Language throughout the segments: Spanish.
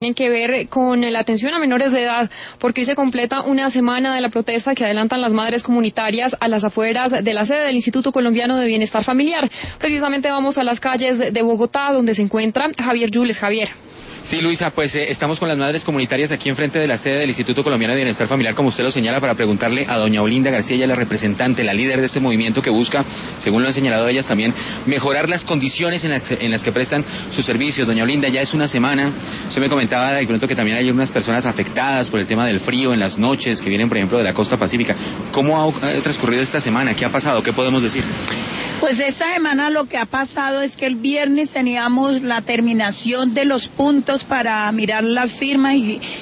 tienen que ver con la atención a menores de edad, porque hoy se completa una semana de la protesta que adelantan las madres comunitarias a las afueras de la sede del Instituto Colombiano de Bienestar Familiar. Precisamente vamos a las calles de Bogotá, donde se encuentra Javier Yules. Javier. Sí, Luisa, pues estamos con las madres comunitarias aquí enfrente de la sede del Instituto Colombiano de Bienestar Familiar, como usted lo señala, para preguntarle a doña Olinda García, ella es la representante, la líder de este movimiento que busca, según lo han señalado ellas también, mejorar las condiciones en las que prestan sus servicios. Doña Olinda, ya es una semana, usted me comentaba de pronto que también hay unas personas afectadas por el tema del frío en las noches, que vienen, por ejemplo, de la costa pacífica. ¿Cómo ha transcurrido esta semana? ¿Qué ha pasado? ¿Qué podemos decir? Pues esta semana lo que ha pasado es que el viernes teníamos la terminación de los puntos para mirar las firmas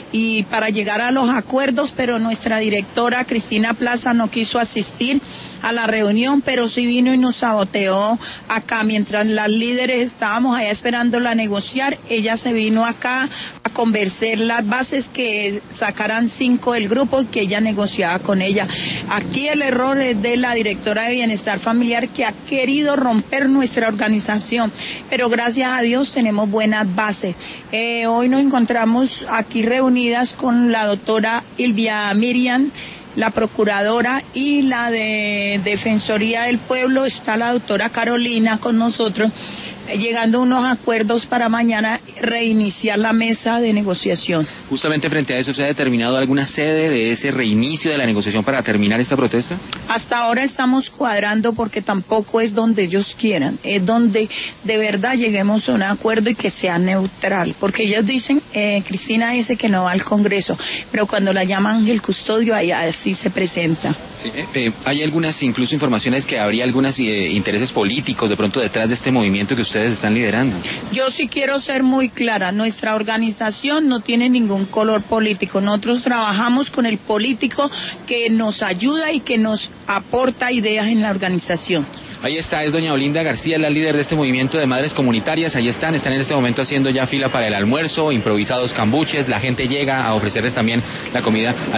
y para llegar a los acuerdos, pero nuestra directora Cristina Plaza no quiso asistir a la reunión, pero sí vino y nos saboteó acá. Mientras las líderes estábamos allá esperándola a negociar, ella se vino acá a convencer las bases que sacaran 5 del grupo y que ella negociaba con ella. Aquí el error es de la directora de Bienestar Familiar, que ha querido romper nuestra organización, pero gracias a Dios tenemos buenas bases. Hoy nos encontramos aquí reunidas con la doctora Ilvia Miriam, la procuradora, y la de Defensoría del Pueblo. Está la doctora Carolina con nosotros, llegando a unos acuerdos para mañana reiniciar la mesa de negociación. Justamente frente a eso, ¿se ha determinado alguna sede de ese reinicio de la negociación para terminar esta protesta? Hasta ahora estamos cuadrando, porque tampoco es donde ellos quieran, es donde de verdad lleguemos a un acuerdo y que sea neutral, porque ellos dicen, Cristina dice que no va al Congreso, pero cuando la llama Ángel Custodio, ahí así se presenta. Sí, hay algunas incluso informaciones que habría algunos intereses políticos de pronto detrás de este movimiento que ustedes están liderando. Yo sí quiero ser muy clara, nuestra organización no tiene ningún color político, nosotros trabajamos con el político que nos ayuda y que nos aporta ideas en la organización. Ahí está, es doña Olinda García, la líder de este movimiento de madres comunitarias. Ahí están en este momento haciendo ya fila para el almuerzo, improvisados cambuches, la gente llega a ofrecerles también la comida.